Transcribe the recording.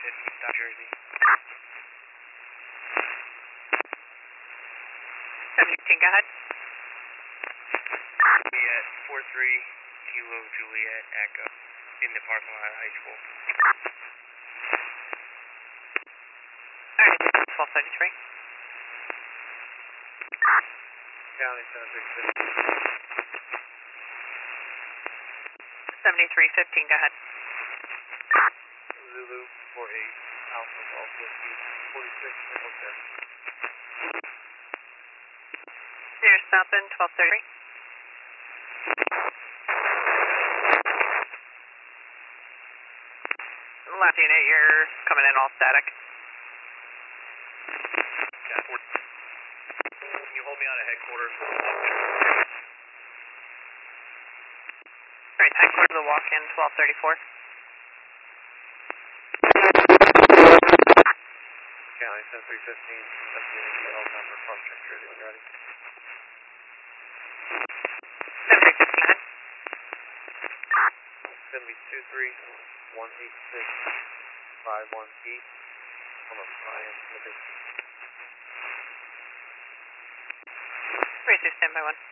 South Jersey. 17, go ahead. Juliet, 43 Kilo Juliet Echo in the parking lot of high school. Alright, 1233. County 7650. 7315, go ahead. Zulu 48 Alpha Golf Whiskey 46 Nickel. You're stopping 1233. Left unit, you're coming in all static. Yeah, can you hold me on at headquarters? Alright, headquarters to walk in 1234. County 7315, FDL number from Jersey when ready. 7315, 723-186-51 East. Hold on, Ryan, Liberty. Racer standby 1.